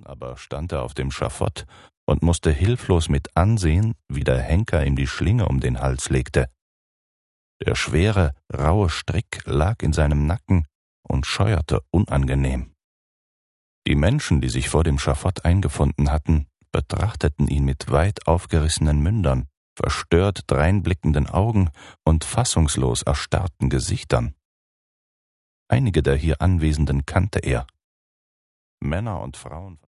Dann aber stand er auf dem Schafott und musste hilflos mit ansehen, wie der Henker ihm die Schlinge um den Hals legte. Der schwere, raue Strick lag in seinem Nacken und scheuerte unangenehm. Die Menschen, die sich vor dem Schafott eingefunden hatten, betrachteten ihn mit weit aufgerissenen Mündern, verstört dreinblickenden Augen und fassungslos erstarrten Gesichtern. Einige der hier Anwesenden kannte er. Männer und Frauen